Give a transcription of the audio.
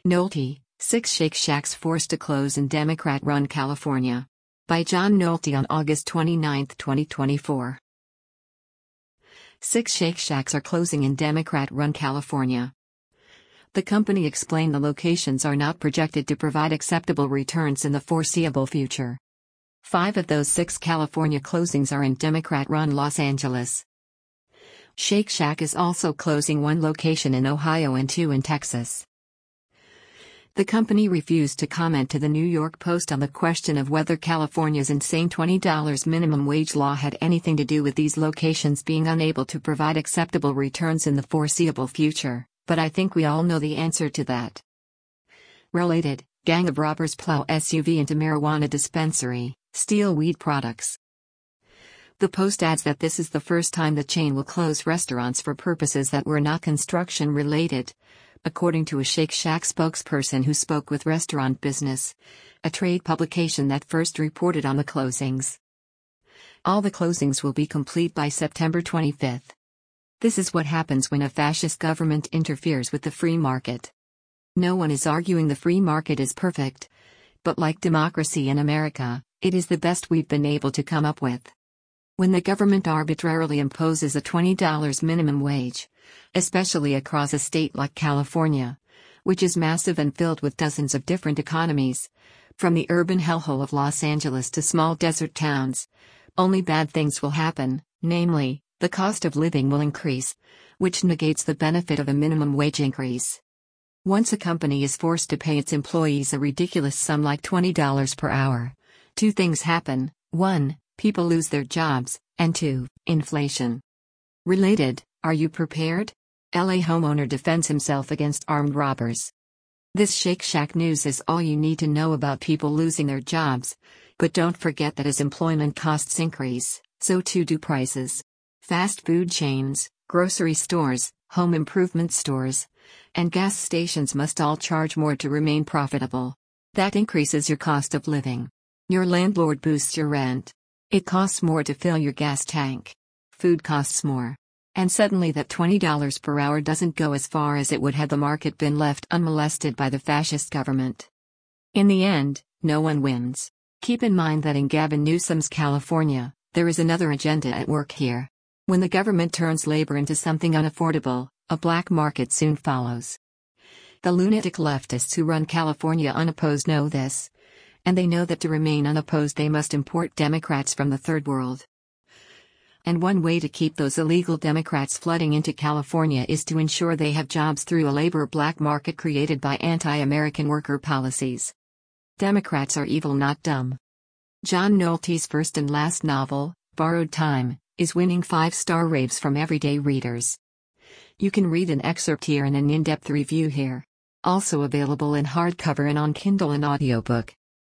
Nolte, 6 Shake Shacks forced to close in Democrat-run California. By John Nolte on August 29, 2024. 6 Shake Shacks are closing in Democrat-run California. The company explained the locations are not projected to provide acceptable returns in the foreseeable future. 5 of those 6 California closings are in Democrat-run Los Angeles. Shake Shack is also closing 1 location in Ohio and 2 in Texas. The company refused to comment to the New York Post on the question of whether California's insane $20 minimum wage law had anything to do with these locations being unable to provide acceptable returns in the foreseeable future, but I think we all know the answer to that. Related, gang of robbers plow SUV into marijuana dispensary, steal weed products. The Post adds that this is the first time the chain will close restaurants for purposes that were not construction-related, according to a Shake Shack spokesperson who spoke with Restaurant Business, a trade publication that first reported on the closings. All the closings will be complete by September 25. This is what happens when a fascist government interferes with the free market. No one is arguing the free market is perfect, but like democracy in America, it is the best we've been able to come up with. When the government arbitrarily imposes a $20 minimum wage, especially across a state like California, which is massive and filled with dozens of different economies, from the urban hellhole of Los Angeles to small desert towns, only bad things will happen, namely, the cost of living will increase, which negates the benefit of a minimum wage increase. Once a company is forced to pay its employees a ridiculous sum like $20 per hour, 2 things happen: 1, people lose their jobs, and 2, inflation. Related, are you prepared? LA homeowner defends himself against armed robbers. This Shake Shack news is all you need to know about people losing their jobs, but don't forget that as employment costs increase, so too do prices. Fast food chains, grocery stores, home improvement stores, and gas stations must all charge more to remain profitable. That increases your cost of living. Your landlord boosts your rent. It costs more to fill your gas tank. Food costs more. And suddenly that $20 per hour doesn't go as far as it would had the market been left unmolested by the fascist government. In the end, no one wins. Keep in mind that in Gavin Newsom's California, there is another agenda at work here. When the government turns labor into something unaffordable, a black market soon follows. The lunatic leftists who run California unopposed know this, and they know that to remain unopposed they must import Democrats from the third world. And one way to keep those illegal Democrats flooding into California is to ensure they have jobs through a labor black market created by anti-American worker policies. Democrats are evil, not dumb. John Nolte's first and last novel, Borrowed Time, is winning 5-star raves from everyday readers. You can read an excerpt here and an in-depth review here. Also available in hardcover and on Kindle and audiobook.